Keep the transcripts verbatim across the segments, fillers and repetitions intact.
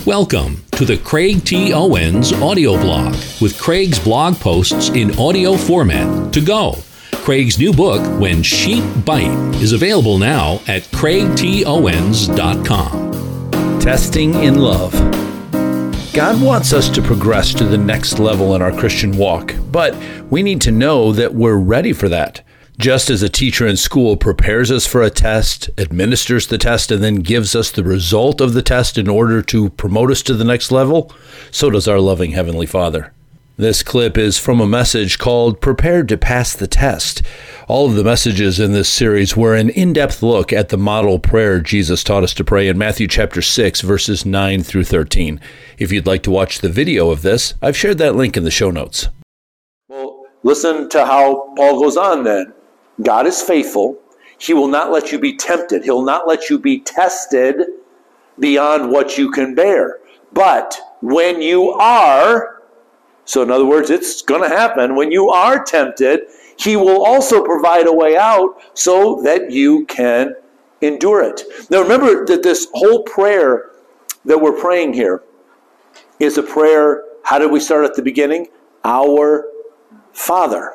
Welcome to the Craig T. Owens audio blog with Craig's blog posts in audio format to go. Craig's new book, When Sheep Bite, is available now at craig t owens dot com. Testing in love. God wants us to progress to the next level in our Christian walk, but we need to know that we're ready for that. Just as a teacher in school prepares us for a test, administers the test, and then gives us the result of the test in order to promote us to the next level, so does our loving Heavenly Father. This clip is from a message called Prepared to Pass the Test. All of the messages in this series were an in-depth look at the model prayer Jesus taught us to pray in Matthew chapter six, verses nine through thirteen. If you'd like to watch the video of this, I've shared that link in the show notes. Well, listen to how Paul goes on then. God is faithful. He will not let you be tempted. He'll not let you be tested beyond what you can bear. But when you are, so in other words, it's going to happen, when you are tempted, He will also provide a way out so that you can endure it. Now remember that this whole prayer that we're praying here is a prayer, how did we start at the beginning? Our Father.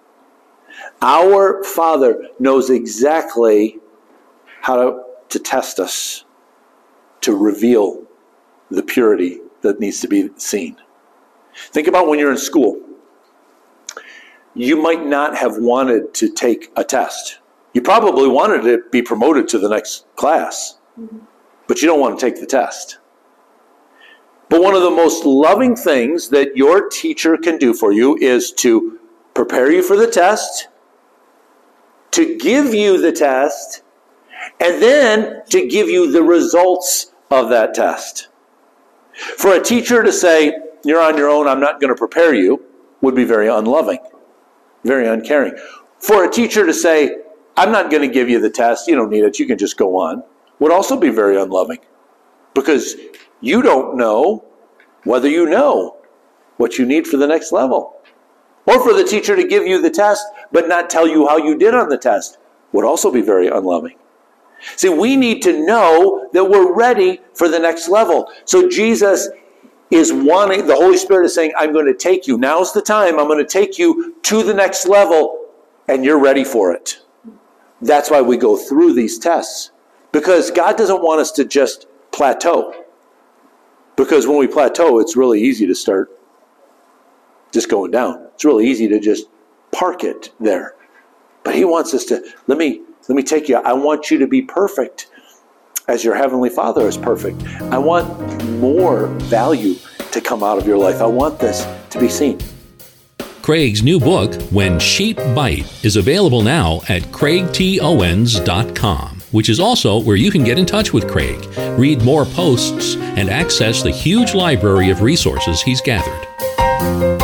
Our Father knows exactly how to, to test us, to reveal the purity that needs to be seen. Think about when you're in school. You might not have wanted to take a test. You probably wanted to be promoted to the next class, but you don't want to take the test. But one of the most loving things that your teacher can do for you is to prepare you for the test, to give you the test, and then to give you the results of that test. For a teacher to say, you're on your own, I'm not going to prepare you, would be very unloving, very uncaring. For a teacher to say, I'm not going to give you the test, you don't need it, you can just go on, would also be very unloving. Because you don't know whether you know what you need for the next level. Or for the teacher to give you the test, but not tell you how you did on the test, would also be very unloving. See, we need to know that we're ready for the next level. So Jesus is wanting, the Holy Spirit is saying, I'm going to take you. Now's the time. I'm going to take you to the next level, and you're ready for it. That's why we go through these tests. Because God doesn't want us to just plateau. Because when we plateau, it's really easy to start just going down. It's really easy to just park it there. But He wants us to, let me, let me take you, I want you to be perfect as your Heavenly Father is perfect. I want more value to come out of your life. I want this to be seen. Craig's new book, When Sheep Bite, is available now at craig t owens dot com, which is also where you can get in touch with Craig, read more posts, and access the huge library of resources he's gathered.